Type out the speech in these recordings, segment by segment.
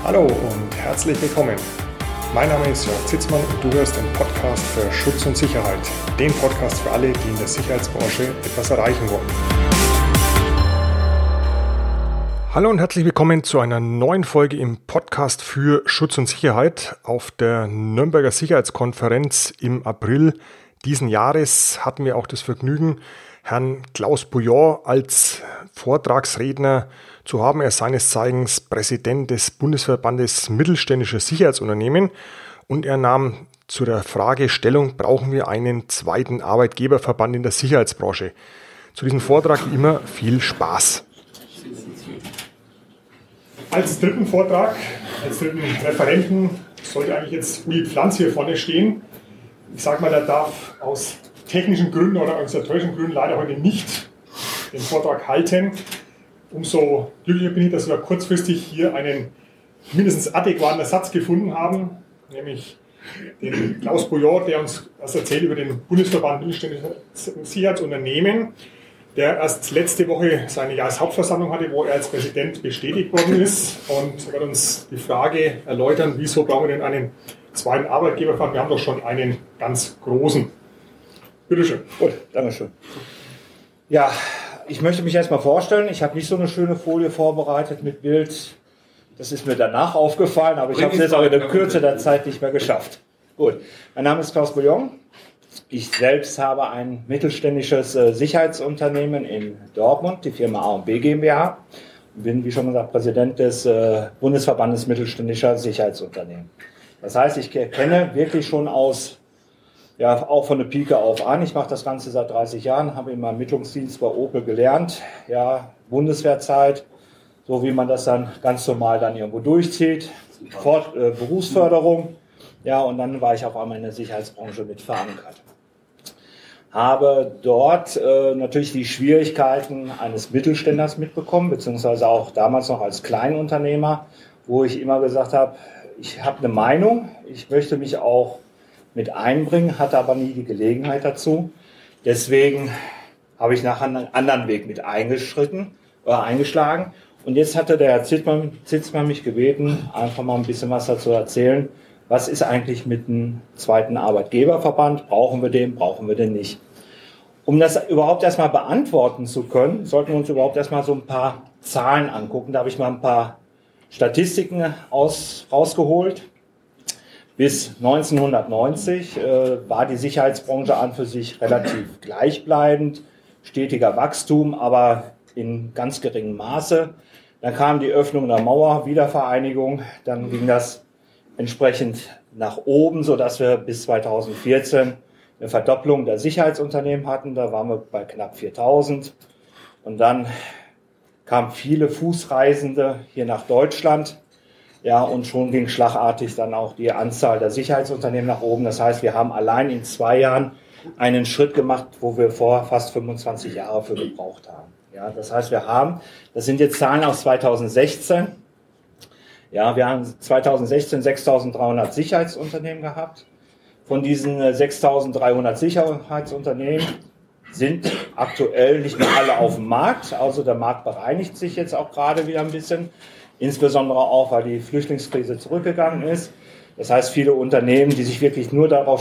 Hallo und herzlich willkommen. Mein Name ist Jörg Zitzmann und du hörst den Podcast für Schutz und Sicherheit. Den Podcast für alle, die in der Sicherheitsbranche etwas erreichen wollen. Hallo und herzlich willkommen zu einer neuen Folge im Podcast für Schutz und Sicherheit. Auf der Nürnberger Sicherheitskonferenz im April diesen Jahres hatten wir auch das Vergnügen, Herrn Klaus Bouillon als Vortragsredner zu haben. Er ist seines Zeichens Präsident des Bundesverbandes mittelständischer Sicherheitsunternehmen und er nahm zu der Frage Stellung, brauchen wir einen zweiten Arbeitgeberverband in der Sicherheitsbranche. Zu diesem Vortrag immer viel Spaß. Als dritten Vortrag, als dritten Referenten sollte eigentlich jetzt Uli Pflanz hier vorne stehen. Ich sage mal, der darf aus technischen Gründen oder organisatorischen Gründen leider heute nicht den Vortrag halten. Umso glücklicher bin ich, dass wir kurzfristig hier einen mindestens adäquaten Ersatz gefunden haben, nämlich den Klaus Bouillon, der uns was erzählt über den Bundesverband mittelständischer Sicherheitsunternehmen, der erst letzte Woche seine Jahreshauptversammlung hatte, wo er als Präsident bestätigt worden ist und wird uns die Frage erläutern, wieso brauchen wir denn einen zweiten Arbeitgeberverband? Wir haben doch schon einen ganz großen. Bitte schön. Gut, Dankeschön. Ja, ich möchte mich erstmal vorstellen. Ich habe nicht so eine schöne Folie vorbereitet mit Bild. Das ist mir danach aufgefallen, aber ich habe es jetzt auch in der Kürze der Zeit nicht mehr geschafft. Gut, mein Name ist Klaus Bouillon. Ich selbst habe ein mittelständisches Sicherheitsunternehmen in Dortmund, die Firma A&B GmbH. Und bin, wie schon gesagt, Präsident des Bundesverbandes mittelständischer Sicherheitsunternehmen. Das heißt, ich kenne wirklich schon auch von der Pike auf an. Ich mache das Ganze seit 30 Jahren, habe im Ermittlungsdienst bei Opel gelernt. Ja, Bundeswehrzeit, so wie man das dann ganz normal dann irgendwo durchzieht. Berufsförderung. Ja, und dann war ich auf einmal in der Sicherheitsbranche mit verankert. Habe dort natürlich die Schwierigkeiten eines Mittelständlers mitbekommen, beziehungsweise auch damals noch als Kleinunternehmer, wo ich immer gesagt habe, ich habe eine Meinung, ich möchte mich auch mit einbringen, hatte aber nie die Gelegenheit dazu. Deswegen habe ich nachher einen anderen Weg mit eingeschlagen. Und jetzt hatte der Herr Zitzmann mich gebeten, einfach mal ein bisschen was dazu erzählen. Was ist eigentlich mit einem zweiten Arbeitgeberverband? Brauchen wir den nicht? Um das überhaupt erstmal beantworten zu können, sollten wir uns überhaupt erstmal so ein paar Zahlen angucken. Da habe ich mal ein paar Statistiken rausgeholt. Bis 1990 war die Sicherheitsbranche an für sich relativ gleichbleibend, stetiger Wachstum, aber in ganz geringem Maße. Dann kam die Öffnung der Mauer, Wiedervereinigung, dann ging das entsprechend nach oben, sodass wir bis 2014 eine Verdopplung der Sicherheitsunternehmen hatten. Da waren wir bei knapp 4.000. Und dann kamen viele Fußreisende hier nach Deutschland. Ja, und schon ging schlagartig dann auch die Anzahl der Sicherheitsunternehmen nach oben. Das heißt, wir haben allein in 2 Jahren einen Schritt gemacht, wo wir vor fast 25 Jahre für gebraucht haben. Ja, das heißt, das sind jetzt Zahlen aus 2016. Ja, wir haben 2016 6.300 Sicherheitsunternehmen gehabt. Von diesen 6.300 Sicherheitsunternehmen sind aktuell nicht mehr alle auf dem Markt. Also der Markt bereinigt sich jetzt auch gerade wieder ein bisschen. Insbesondere auch, weil die Flüchtlingskrise zurückgegangen ist. Das heißt, viele Unternehmen, die sich wirklich nur darauf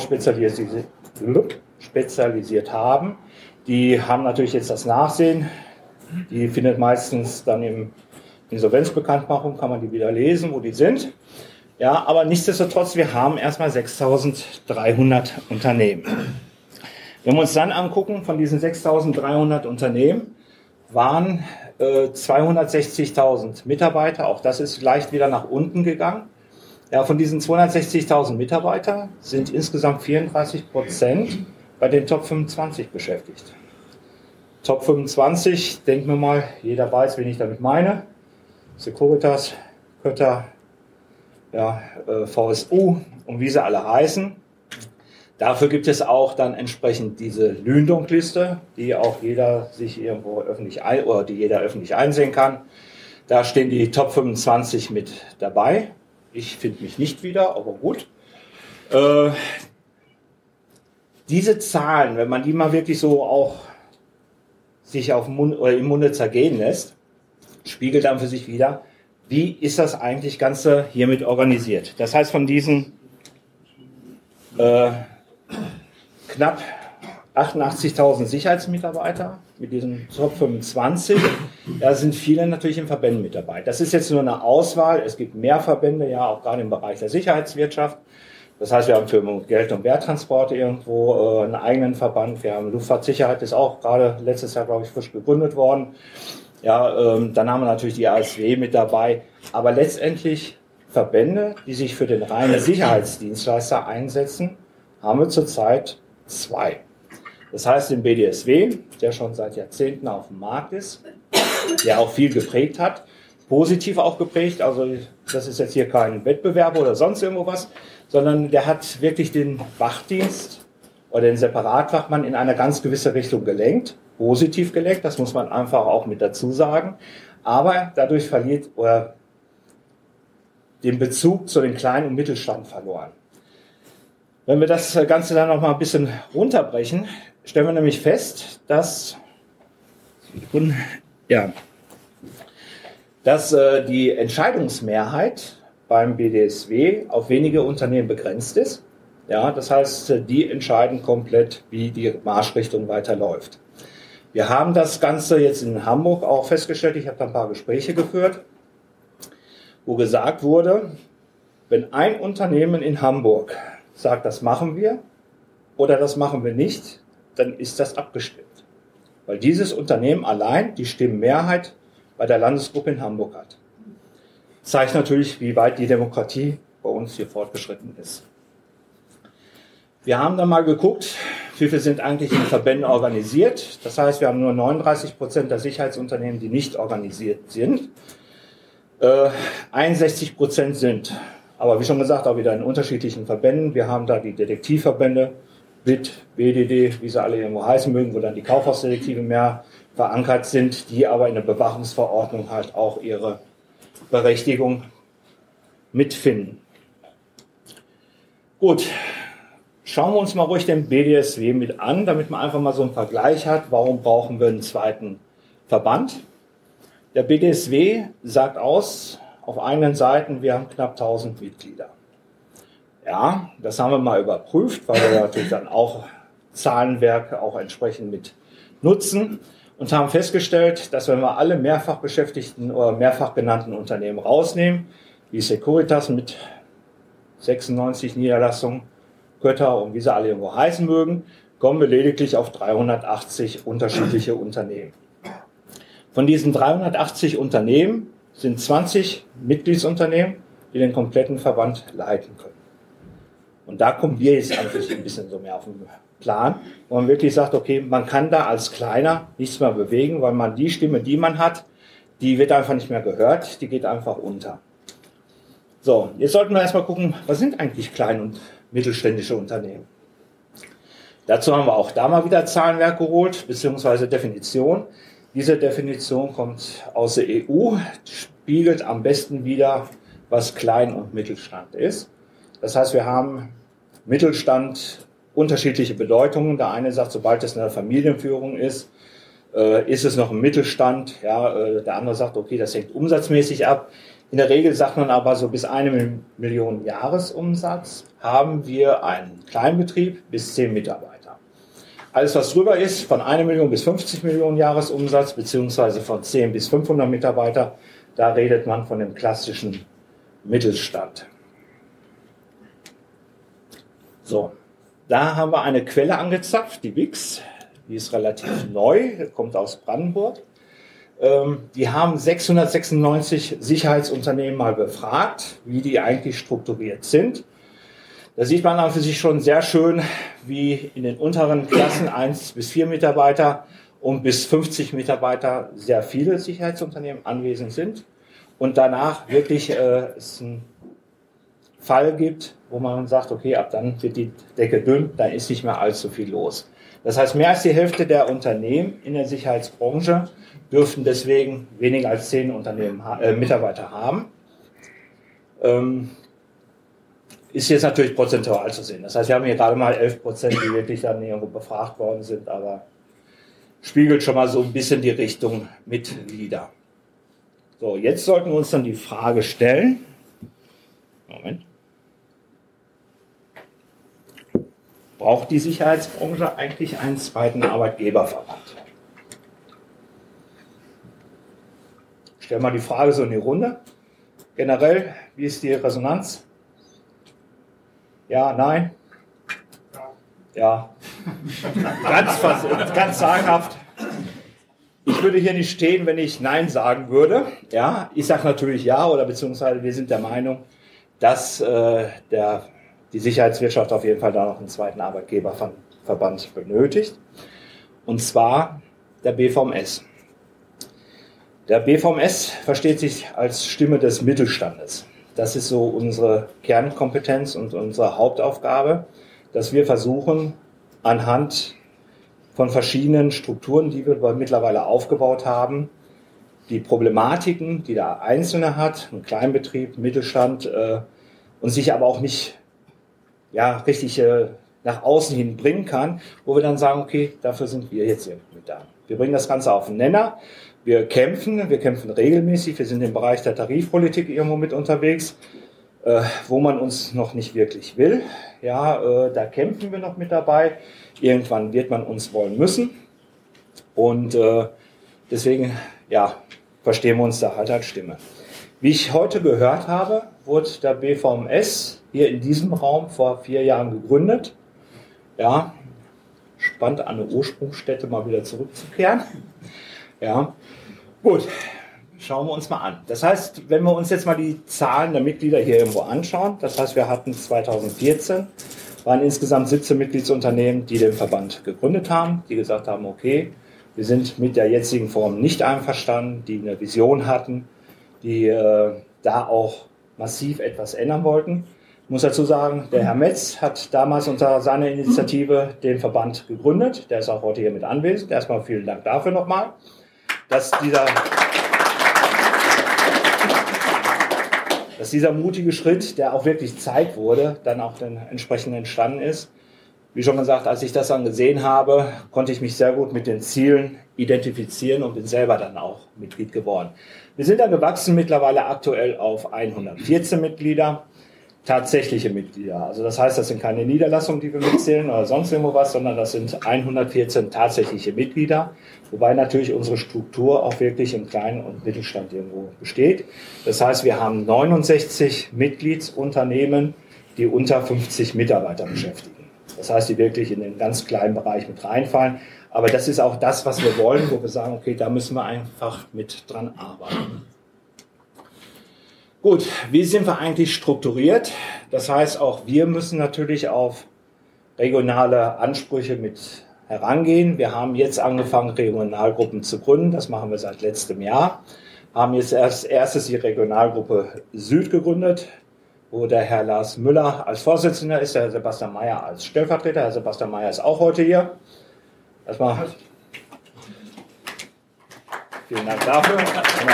spezialisiert haben, die haben natürlich jetzt das Nachsehen. Die findet meistens dann im Insolvenzbekanntmachung, kann man die wieder lesen, wo die sind. Ja, aber nichtsdestotrotz, wir haben erstmal 6.300 Unternehmen. Wenn wir uns dann angucken, von diesen 6.300 Unternehmen waren 260.000 Mitarbeiter, auch das ist leicht wieder nach unten gegangen. Ja, von diesen 260.000 Mitarbeitern sind insgesamt 34% bei den Top 25 beschäftigt. Top 25, denken wir mal, jeder weiß, wen ich damit meine. Securitas, Kötter, ja, VSU und wie sie alle heißen. Dafür gibt es auch dann entsprechend diese Lündong-Liste, die auch jeder sich irgendwo öffentlich einsehen kann. Da stehen die Top 25 mit dabei. Ich finde mich nicht wieder, aber gut. Diese Zahlen, wenn man die mal wirklich so auch sich im Munde zergehen lässt, spiegelt dann für sich wieder, wie ist das eigentlich Ganze hiermit organisiert? Das heißt, von diesen knapp 88.000 Sicherheitsmitarbeiter mit diesen Top 25, da sind viele natürlich in Verbänden mit dabei. Das ist jetzt nur eine Auswahl. Es gibt mehr Verbände, ja, auch gerade im Bereich der Sicherheitswirtschaft. Das heißt, wir haben für Geld- und Werttransporte irgendwo einen eigenen Verband. Wir haben Luftfahrtsicherheit, ist auch gerade letztes Jahr, glaube ich, frisch gegründet worden. Ja, dann haben wir natürlich die ASW mit dabei. Aber letztendlich Verbände, die sich für den reinen Sicherheitsdienstleister einsetzen, haben wir zurzeit 2. Das heißt, den BDSW, der schon seit Jahrzehnten auf dem Markt ist, der auch viel geprägt hat, positiv auch geprägt, also das ist jetzt hier kein Wettbewerb oder sonst irgendwo was, sondern der hat wirklich den Wachdienst oder den Separatwachmann in eine ganz gewisse Richtung gelenkt, positiv gelenkt, das muss man einfach auch mit dazu sagen, aber dadurch verliert oder den Bezug zu den kleinen und Mittelstand verloren. Wenn wir das Ganze dann noch mal ein bisschen runterbrechen, stellen wir nämlich fest, dass die Entscheidungsmehrheit beim BDSW auf wenige Unternehmen begrenzt ist. Ja, das heißt, die entscheiden komplett, wie die Marschrichtung weiterläuft. Wir haben das Ganze jetzt in Hamburg auch festgestellt. Ich habe da ein paar Gespräche geführt, wo gesagt wurde, wenn ein Unternehmen in Hamburg sagt, das machen wir oder das machen wir nicht, dann ist das abgestimmt. Weil dieses Unternehmen allein die Stimmenmehrheit bei der Landesgruppe in Hamburg hat. Zeigt natürlich, wie weit die Demokratie bei uns hier fortgeschritten ist. Wir haben dann mal geguckt, wie viele sind eigentlich in Verbänden organisiert. Das heißt, wir haben nur 39% der Sicherheitsunternehmen, die nicht organisiert sind. 61% sind, aber wie schon gesagt, auch wieder in unterschiedlichen Verbänden. Wir haben da die Detektivverbände, BIT, BDD, wie sie alle irgendwo heißen mögen, wo dann die Kaufhausdetektive mehr verankert sind, die aber in der Bewachungsverordnung halt auch ihre Berechtigung mitfinden. Gut, schauen wir uns mal ruhig den BDSW mit an, damit man einfach mal so einen Vergleich hat, warum brauchen wir einen zweiten Verband. Der BDSW sagt aus, auf eigenen Seiten, wir haben knapp 1000 Mitglieder. Ja, das haben wir mal überprüft, weil wir natürlich dann auch Zahlenwerke auch entsprechend mit nutzen und haben festgestellt, dass wenn wir alle mehrfach beschäftigten oder mehrfach genannten Unternehmen rausnehmen, wie Securitas mit 96 Niederlassungen, Götter und wie sie alle irgendwo heißen mögen, kommen wir lediglich auf 380 unterschiedliche Unternehmen. Von diesen 380 Unternehmen sind 20 Mitgliedsunternehmen, die den kompletten Verband leiten können. Und da kommen wir jetzt eigentlich ein bisschen so mehr auf den Plan, wo man wirklich sagt, okay, man kann da als Kleiner nichts mehr bewegen, weil man die Stimme, die man hat, die wird einfach nicht mehr gehört, die geht einfach unter. So, jetzt sollten wir erstmal gucken, was sind eigentlich kleine und mittelständische Unternehmen? Dazu haben wir auch da mal wieder Zahlenwerk geholt, beziehungsweise Definition. Diese Definition kommt aus der EU, spiegelt am besten wider, was Klein- und Mittelstand ist. Das heißt, wir haben Mittelstand unterschiedliche Bedeutungen. Der eine sagt, sobald es eine Familienführung ist es noch ein Mittelstand. Ja, der andere sagt, okay, das hängt umsatzmäßig ab. In der Regel sagt man aber, so bis 1 Million Jahresumsatz haben wir einen Kleinbetrieb bis 10 Mitarbeiter. Alles, was drüber ist, von 1 Million bis 50 Millionen Jahresumsatz, beziehungsweise von 10 bis 500 Mitarbeiter, da redet man von dem klassischen Mittelstand. So, da haben wir eine Quelle angezapft, die WIX, die ist relativ neu, kommt aus Brandenburg. Die haben 696 Sicherheitsunternehmen mal befragt, wie die eigentlich strukturiert sind. Da sieht man dann für sich schon sehr schön, wie in den unteren Klassen 1 bis 4 Mitarbeiter und bis 50 Mitarbeiter sehr viele Sicherheitsunternehmen anwesend sind. Und danach wirklich es einen Fall gibt, wo man sagt, okay, ab dann wird die Decke dünn, dann ist nicht mehr allzu viel los. Das heißt, mehr als die Hälfte der Unternehmen in der Sicherheitsbranche dürften deswegen weniger als 10 Mitarbeiter haben. Ist jetzt natürlich prozentual zu sehen. Das heißt, wir haben hier gerade mal 11%, die wirklich dann irgendwo befragt worden sind, aber spiegelt schon mal so ein bisschen die Richtung mit wider. So, jetzt sollten wir uns dann die Frage stellen, Moment, braucht die Sicherheitsbranche eigentlich einen zweiten Arbeitgeberverband? Stell mal die Frage so in die Runde. Generell, wie ist die Resonanz? Ja, nein? Ja. Ganz zaghaft. Ich würde hier nicht stehen, wenn ich Nein sagen würde. Ja, ich sage natürlich Ja, oder beziehungsweise wir sind der Meinung, dass die Sicherheitswirtschaft auf jeden Fall da noch einen zweiten Arbeitgeberverband benötigt. Und zwar der BVMS. Der BVMS versteht sich als Stimme des Mittelstandes. Das ist so unsere Kernkompetenz und unsere Hauptaufgabe, dass wir versuchen, anhand von verschiedenen Strukturen, die wir mittlerweile aufgebaut haben, die Problematiken, die der Einzelne hat, ein Kleinbetrieb, Mittelstand, und sich aber auch nicht richtig nach außen hin bringen kann, wo wir dann sagen, okay, dafür sind wir jetzt hier mit da. Wir bringen das Ganze auf den Nenner. Wir kämpfen regelmäßig, wir sind im Bereich der Tarifpolitik irgendwo mit unterwegs, wo man uns noch nicht wirklich will. Ja, da kämpfen wir noch mit dabei. Irgendwann wird man uns wollen müssen. Und deswegen, verstehen wir uns da halt als Stimme. Wie ich heute gehört habe, wurde der BVMS hier in diesem Raum vor 4 Jahren gegründet. Ja, spannend, an eine Ursprungsstätte mal wieder zurückzukehren. Ja, gut, schauen wir uns mal an. Das heißt, wenn wir uns jetzt mal die Zahlen der Mitglieder hier irgendwo anschauen, das heißt, wir hatten 2014, waren insgesamt 17 Mitgliedsunternehmen, die den Verband gegründet haben, die gesagt haben, okay, wir sind mit der jetzigen Form nicht einverstanden, die eine Vision hatten, die da auch massiv etwas ändern wollten. Ich muss dazu sagen, der Herr Metz hat damals unter seiner Initiative den Verband gegründet. Der ist auch heute hier mit anwesend. Erstmal vielen Dank dafür nochmal, dass dieser mutige Schritt, der auch wirklich Zeit wurde, dann auch dann entsprechend entstanden ist. Wie schon gesagt, als ich das dann gesehen habe, konnte ich mich sehr gut mit den Zielen identifizieren und bin selber dann auch Mitglied geworden. Wir sind dann gewachsen mittlerweile aktuell auf 114 Mitglieder, tatsächliche Mitglieder. Also das heißt, das sind keine Niederlassungen, die wir mitzählen oder sonst irgendwo was, sondern das sind 114 tatsächliche Mitglieder, wobei natürlich unsere Struktur auch wirklich im Kleinen- und Mittelstand irgendwo besteht. Das heißt, wir haben 69 Mitgliedsunternehmen, die unter 50 Mitarbeiter beschäftigen. Das heißt, die wirklich in den ganz kleinen Bereich mit reinfallen. Aber das ist auch das, was wir wollen, wo wir sagen, okay, da müssen wir einfach mit dran arbeiten. Gut, wie sind wir eigentlich strukturiert? Das heißt, auch wir müssen natürlich auf regionale Ansprüche mit herangehen. Wir haben jetzt angefangen, Regionalgruppen zu gründen. Das machen wir seit letztem Jahr. Haben jetzt als erstes die Regionalgruppe Süd gegründet, wo der Herr Lars Müller als Vorsitzender ist, der Herr Sebastian Mayer als Stellvertreter. Herr Sebastian Mayer ist auch heute hier. Erstmal vielen Dank dafür. Genau.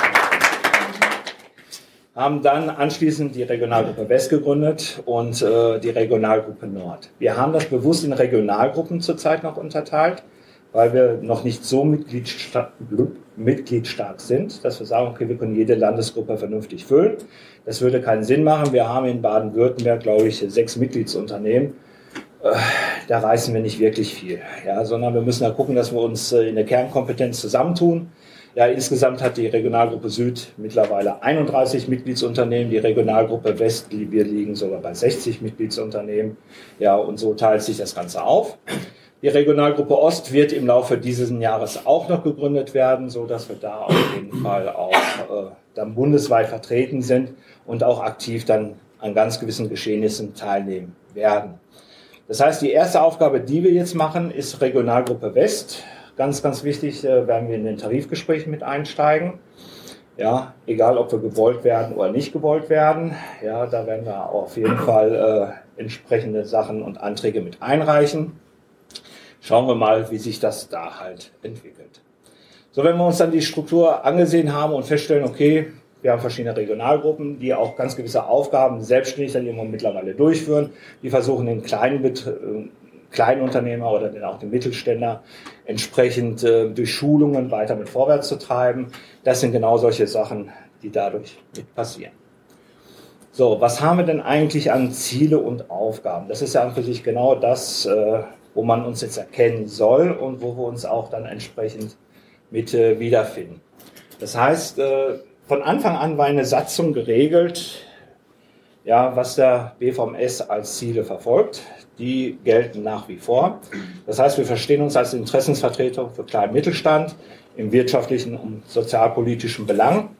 Haben dann anschließend die Regionalgruppe West gegründet und die Regionalgruppe Nord. Wir haben das bewusst in Regionalgruppen zurzeit noch unterteilt, weil wir noch nicht so mitgliedstark sind, dass wir sagen, okay, wir können jede Landesgruppe vernünftig füllen. Das würde keinen Sinn machen. Wir haben in Baden-Württemberg, glaube ich, 6 Mitgliedsunternehmen. Da reißen wir nicht wirklich viel, ja, sondern wir müssen da gucken, dass wir uns in der Kernkompetenz zusammentun. Ja, insgesamt hat die Regionalgruppe Süd mittlerweile 31 Mitgliedsunternehmen, die Regionalgruppe West, wir liegen sogar bei 60 Mitgliedsunternehmen. Ja, und so teilt sich das Ganze auf. Die Regionalgruppe Ost wird im Laufe dieses Jahres auch noch gegründet werden, so dass wir da auf jeden Fall auch dann bundesweit vertreten sind und auch aktiv dann an ganz gewissen Geschehnissen teilnehmen werden. Das heißt, die erste Aufgabe, die wir jetzt machen, ist Regionalgruppe West. Ganz, ganz wichtig, werden wir in den Tarifgesprächen mit einsteigen. Ja, egal, ob wir gewollt werden oder nicht gewollt werden. Ja, da werden wir auf jeden Fall entsprechende Sachen und Anträge mit einreichen. Schauen wir mal, wie sich das da halt entwickelt. So, wenn wir uns dann die Struktur angesehen haben und feststellen, okay, wir haben verschiedene Regionalgruppen, die auch ganz gewisse Aufgaben selbstständig dann irgendwann mittlerweile durchführen. Die versuchen in kleinen Kleinunternehmer oder auch den Mittelständler entsprechend durch Schulungen weiter mit vorwärts zu treiben. Das sind genau solche Sachen, die dadurch mit passieren. So, was haben wir denn eigentlich an Ziele und Aufgaben? Das ist ja an für sich genau das, wo man uns jetzt erkennen soll und wo wir uns auch dann entsprechend mit wiederfinden. Das heißt, von Anfang an war eine Satzung geregelt, ja, was der BVMS als Ziele verfolgt. Die gelten nach wie vor. Das heißt, wir verstehen uns als Interessensvertreter für kleinen Mittelstand im wirtschaftlichen und sozialpolitischen Belang.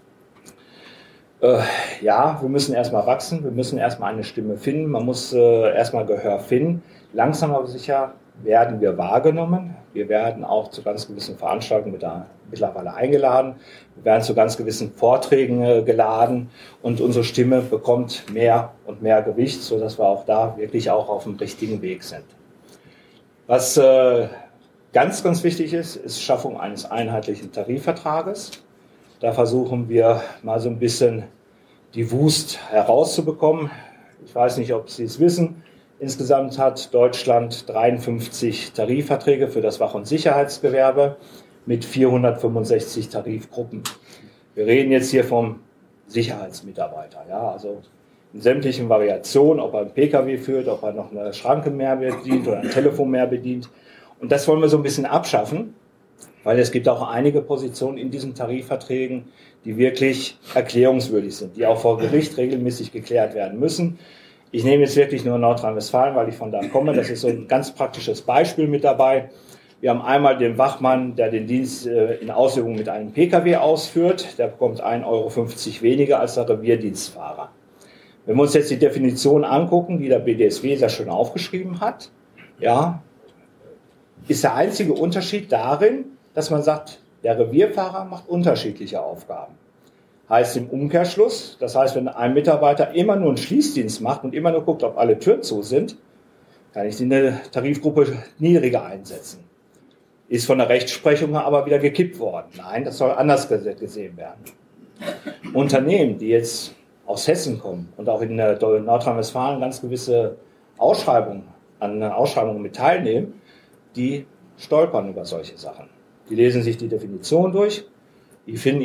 Ja, wir müssen erstmal wachsen, wir müssen erstmal eine Stimme finden, man muss erstmal Gehör finden. Langsam aber sicher werden wir wahrgenommen. Wir werden auch zu ganz gewissen Veranstaltungen mittlerweile eingeladen. Wir werden zu ganz gewissen Vorträgen geladen und unsere Stimme bekommt mehr und mehr Gewicht, sodass wir auch da wirklich auch auf dem richtigen Weg sind. Was ganz, ganz wichtig ist Schaffung eines einheitlichen Tarifvertrages. Da versuchen wir mal so ein bisschen die Wust herauszubekommen. Ich weiß nicht, ob Sie es wissen. Insgesamt hat Deutschland 53 Tarifverträge für das Wach- und Sicherheitsgewerbe mit 465 Tarifgruppen. Wir reden jetzt hier vom Sicherheitsmitarbeiter. Ja, also in sämtlichen Variationen, ob er einen Pkw führt, ob er noch eine Schranke mehr bedient oder ein Telefon mehr bedient. Und das wollen wir so ein bisschen abschaffen, weil es gibt auch einige Positionen in diesen Tarifverträgen, die wirklich erklärungswürdig sind, die auch vor Gericht regelmäßig geklärt werden müssen. Ich nehme jetzt wirklich nur Nordrhein-Westfalen, weil ich von da komme. Das ist so ein ganz praktisches Beispiel mit dabei. Wir haben einmal den Wachmann, der den Dienst in Ausübung mit einem Pkw ausführt. Der bekommt 1,50 Euro weniger als der Revierdienstfahrer. Wenn wir uns jetzt die Definition angucken, die der BDSW sehr schön aufgeschrieben hat, ja, ist der einzige Unterschied darin, dass man sagt, der Revierfahrer macht unterschiedliche Aufgaben. Heißt im Umkehrschluss, das heißt, wenn ein Mitarbeiter immer nur einen Schließdienst macht und immer nur guckt, ob alle Türen zu sind, kann ich eine Tarifgruppe niedriger einsetzen. Ist von der Rechtsprechung her aber wieder gekippt worden. Nein, das soll anders gesehen werden. Unternehmen, die jetzt aus Hessen kommen und auch in Nordrhein-Westfalen ganz gewisse Ausschreibungen mit teilnehmen, die stolpern über solche Sachen. Die lesen sich die Definition durch, die finden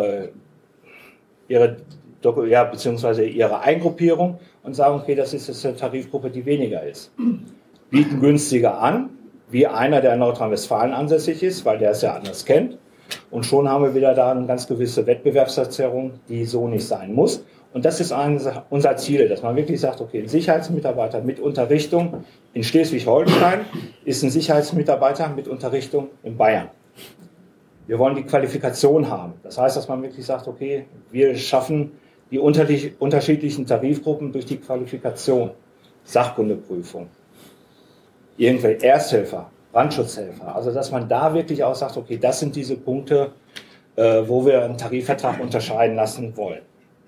beziehungsweise ihre Eingruppierung und sagen, okay, das ist jetzt eine Tarifgruppe, die weniger ist. Bieten günstiger an, wie einer, der in Nordrhein-Westfalen ansässig ist, weil der es ja anders kennt. Und schon haben wir wieder da eine ganz gewisse Wettbewerbsverzerrung, die so nicht sein muss. Und das ist unser Ziel, dass man wirklich sagt, okay, ein Sicherheitsmitarbeiter mit Unterrichtung in Schleswig-Holstein ist ein Sicherheitsmitarbeiter mit Unterrichtung in Bayern. Wir wollen die Qualifikation haben. Das heißt, dass man wirklich sagt, okay, wir schaffen die unterschiedlichen Tarifgruppen durch die Qualifikation, Sachkundeprüfung, irgendwelche Ersthelfer, Brandschutzhelfer. Also, dass man da wirklich auch sagt, okay, das sind diese Punkte, wo wir einen Tarifvertrag unterscheiden lassen wollen.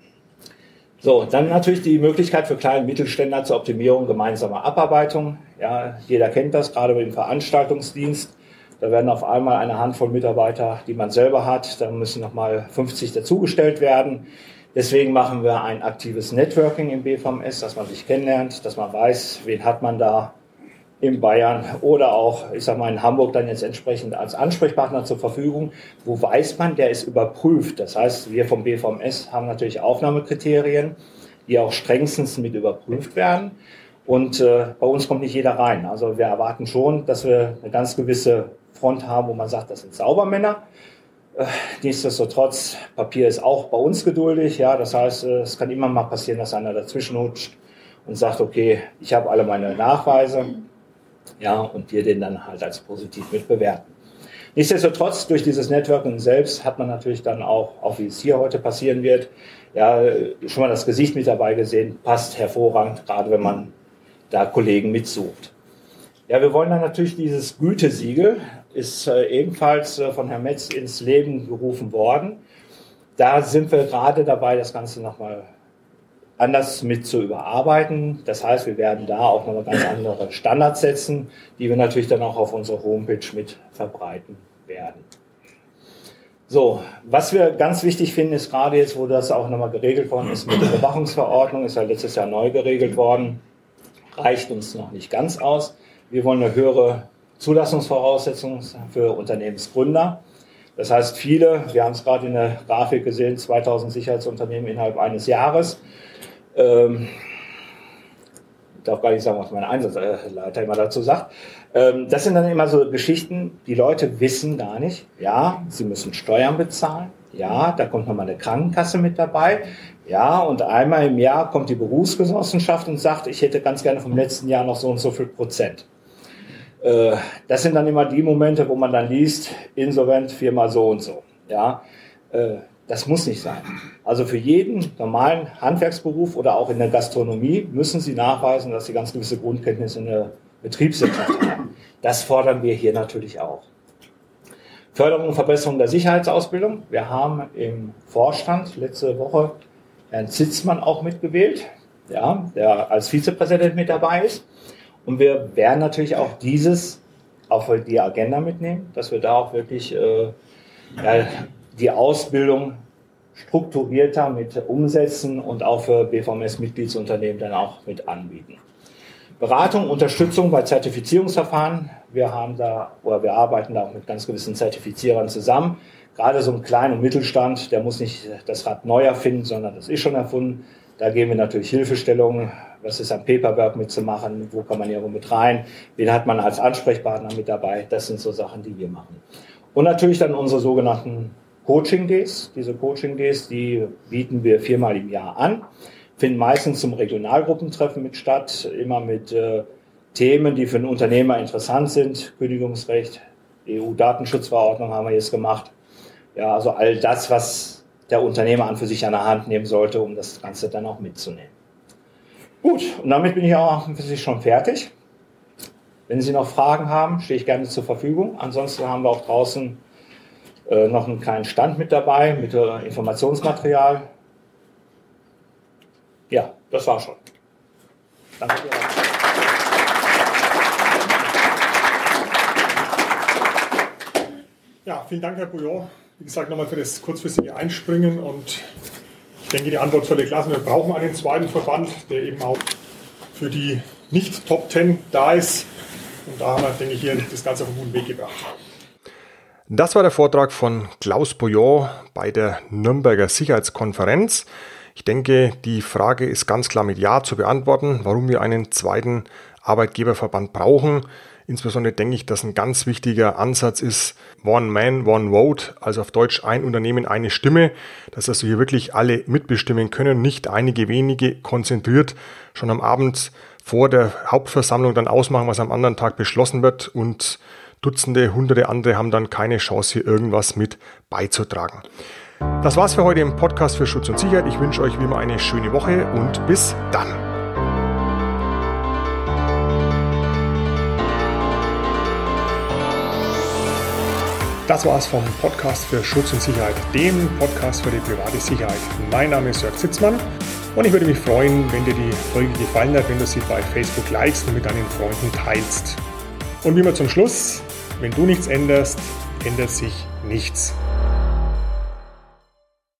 So, dann natürlich die Möglichkeit für kleine Mittelständler zur Optimierung gemeinsamer Abarbeitung. Ja, jeder kennt das, gerade im Veranstaltungsdienst. Da werden auf einmal eine Handvoll Mitarbeiter, die man selber hat, da müssen nochmal 50 dazugestellt werden. Deswegen machen wir ein aktives Networking im BVMS, dass man sich kennenlernt, dass man weiß, wen hat man da in Bayern oder auch, ich sag mal, in Hamburg dann jetzt entsprechend als Ansprechpartner zur Verfügung. Wo weiß man, der ist überprüft. Das heißt, wir vom BVMS haben natürlich Aufnahmekriterien, die auch strengstens mit überprüft werden. Und bei uns kommt nicht jeder rein. Also wir erwarten schon, dass wir eine ganz gewisse Front haben, wo man sagt, das sind Saubermänner. Nichtsdestotrotz, Papier ist auch bei uns geduldig. Ja, das heißt, es kann immer mal passieren, dass einer dazwischen hutscht und sagt, okay, ich habe alle meine Nachweise. Ja, und wir den dann halt als positiv mit bewerten. Nichtsdestotrotz, durch dieses Networking selbst hat man natürlich dann auch wie es hier heute passieren wird, ja, schon mal das Gesicht mit dabei gesehen, passt hervorragend, gerade wenn man da Kollegen mitsucht. Ja, wir wollen dann natürlich dieses Gütesiegel, ist ebenfalls von Herrn Metz ins Leben gerufen worden. Da sind wir gerade dabei, das Ganze nochmal anders mit zu überarbeiten. Das heißt, wir werden da auch nochmal ganz andere Standards setzen, die wir natürlich dann auch auf unserer Homepage mit verbreiten werden. So, was wir ganz wichtig finden, ist gerade jetzt, wo das auch nochmal geregelt worden ist mit der Überwachungsverordnung, ist ja letztes Jahr neu geregelt worden, reicht uns noch nicht ganz aus. wir wollen eine höhere Zulassungsvoraussetzung für Unternehmensgründer. Das heißt, wir haben es gerade in der Grafik gesehen, 2000 Sicherheitsunternehmen innerhalb eines Jahres. Ich darf gar nicht sagen, was mein Einsatzleiter immer dazu sagt. Das sind dann immer so Geschichten, die Leute wissen gar nicht. Ja, sie müssen Steuern bezahlen. Ja, da kommt nochmal eine Krankenkasse mit dabei. Ja, und einmal im Jahr kommt die Berufsgenossenschaft und sagt, ich hätte ganz gerne vom letzten Jahr noch so und so viel Prozent. Das sind dann immer die Momente, wo man dann liest, insolvent, Firma so und so. Ja, das muss nicht sein. Also für jeden normalen Handwerksberuf oder auch in der Gastronomie müssen Sie nachweisen, dass Sie ganz gewisse Grundkenntnisse in der Betriebswirtschaft haben. Das fordern wir hier natürlich auch. Förderung und Verbesserung der Sicherheitsausbildung. Wir haben im Vorstand letzte Woche Herrn Zitzmann auch mitgewählt, ja, der als Vizepräsident mit dabei ist. Und wir werden natürlich auch dieses auf die Agenda mitnehmen, dass wir da auch wirklich die Ausbildung strukturierter mit umsetzen und auch für BVMS-Mitgliedsunternehmen dann auch mit anbieten. Beratung, Unterstützung bei Zertifizierungsverfahren. Wir arbeiten da auch mit ganz gewissen Zertifizierern zusammen. Gerade so ein Klein- und Mittelstand, der muss nicht das Rad neu erfinden, sondern das ist schon erfunden. Da geben wir natürlich Hilfestellungen. Was ist am Paperwork mitzumachen? Wo kann man irgendwo mit rein? Wen hat man als Ansprechpartner mit dabei? Das sind so Sachen, die wir machen. Und natürlich dann unsere sogenannten Coaching Days. Diese Coaching Days, die bieten wir 4-mal im Jahr an. Finden meistens zum Regionalgruppentreffen mit statt, immer mit Themen, die für einen Unternehmer interessant sind. Kündigungsrecht, EU-Datenschutzverordnung haben wir jetzt gemacht. Ja, also all das, was der Unternehmer an für sich an der Hand nehmen sollte, um das Ganze dann auch mitzunehmen. Gut, und damit bin ich auch für Sie schon fertig. Wenn Sie noch Fragen haben, stehe ich gerne zur Verfügung. Ansonsten haben wir auch draußen noch einen kleinen Stand mit dabei, mit Informationsmaterial. Ja, das war schon. Danke. Ja, vielen Dank, Herr Bouillon. Wie gesagt, nochmal für das kurzfristige Einspringen. Und ich denke, die Antwort völlig klar. Wir brauchen einen zweiten Verband, der eben auch für die Nicht-Top 10 da ist. Und da haben wir, denke ich, hier das Ganze auf einen guten Weg gebracht. Das war der Vortrag von Klaus Bouillon bei der Nürnberger Sicherheitskonferenz. Ich denke, die Frage ist ganz klar mit Ja zu beantworten, warum wir einen zweiten Arbeitgeberverband brauchen. Insbesondere denke ich, dass ein ganz wichtiger Ansatz ist, One Man, One Vote, also auf Deutsch ein Unternehmen, eine Stimme, dass also hier wirklich alle mitbestimmen können, nicht einige wenige konzentriert schon am Abend vor der Hauptversammlung dann ausmachen, was am anderen Tag beschlossen wird, und Dutzende, Hunderte andere haben dann keine Chance, hier irgendwas mit beizutragen. Das war's für heute im Podcast für Schutz und Sicherheit. Ich wünsche euch wie immer eine schöne Woche und bis dann. Das war's vom Podcast für Schutz und Sicherheit, dem Podcast für die private Sicherheit. Mein Name ist Jörg Zitzmann und ich würde mich freuen, wenn dir die Folge gefallen hat, wenn du sie bei Facebook likest und mit deinen Freunden teilst. Und wie immer zum Schluss, wenn du nichts änderst, ändert sich nichts.